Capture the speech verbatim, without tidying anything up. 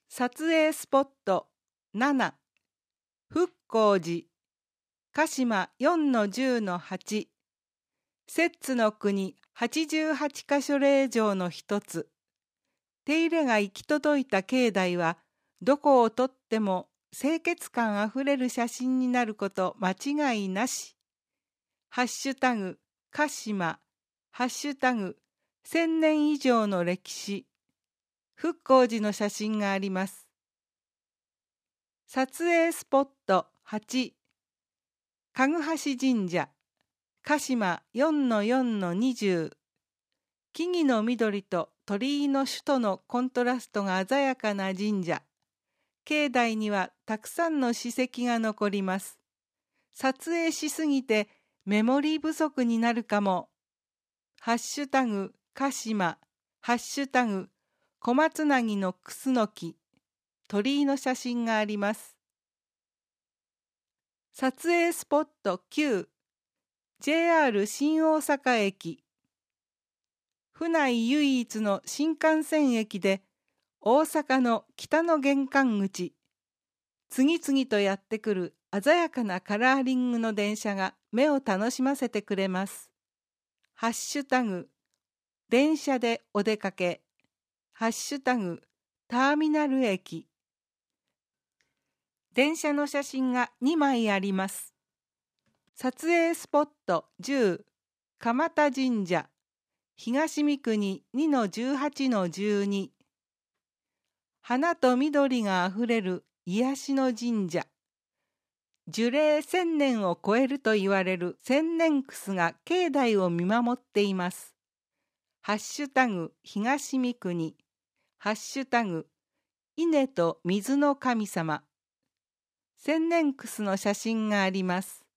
撮影スポットなな、福光寺、鹿島 よんのじゅうのはち、摂津の国はちじゅうはちか所霊場の一つ。手入れが行き届いた境内は、どこをとっても清潔感あふれる写真になること間違いなし。ハッシュタグ、鹿島、ハッシュタグ、千年以上の歴史、福光寺の写真があります。撮影スポットはち、かぐはし神社、鹿島 よんのよんのにじゅう。木々の緑と鳥居の種とのコントラストが鮮やかな神社。境内にはたくさんの史跡が残ります。撮影しすぎてメモリー不足になるかも。ハッシュタグ鹿島、ハッシュタグ小松なぎのクスノキ、鳥居の写真があります。撮影スポットきゅう、ジェイアール 新大阪駅。府内唯一の新幹線駅で、大阪の北の玄関口、次々とやってくる鮮やかなカラーリングの電車が目を楽しませてくれます。ハッシュタグ、電車でお出かけ、ハッシュタグ、ターミナル駅。電車の写真がにまいあります。撮影スポットじゅう、蒲田神社、東三国 にのじゅうはちのじゅうに。花と緑があふれる癒しの神社。樹齢千年を超えると言われる千年楠が境内を見守っています。ハッシュタグ東三国、ハッシュタグ稲と水の神様。千年楠の写真があります。